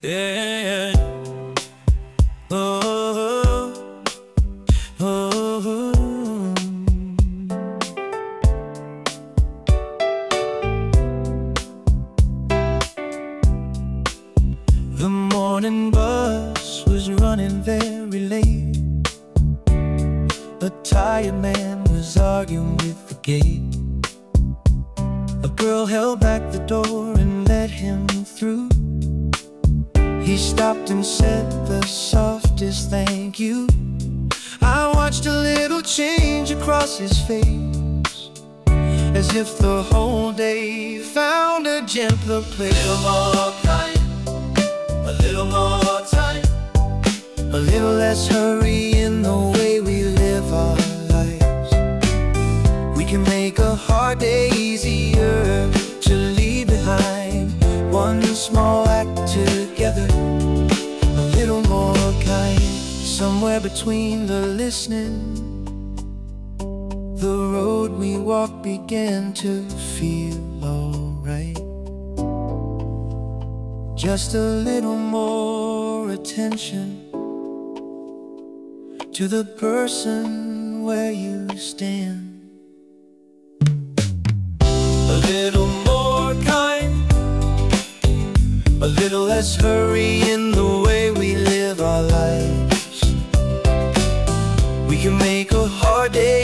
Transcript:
Yeah. Oh, oh, oh. The morning bus was running very late. A tired man was arguing with the gate. A girl held back the door and let him through. He stopped and said the softest thank you. I watched a little change across his face, as if the whole day found a gentler place. A little more kind, a little more time, a little less hurry in the way we live our lives. We can make a hard day easier to leave behind. One small act together, a little more kind. Somewhere between the listening, the road we walk began to feel alright. Just a little more attention to the person where you stand. A little more kind, a little less hurry in the way we live our lives. We can make a hard day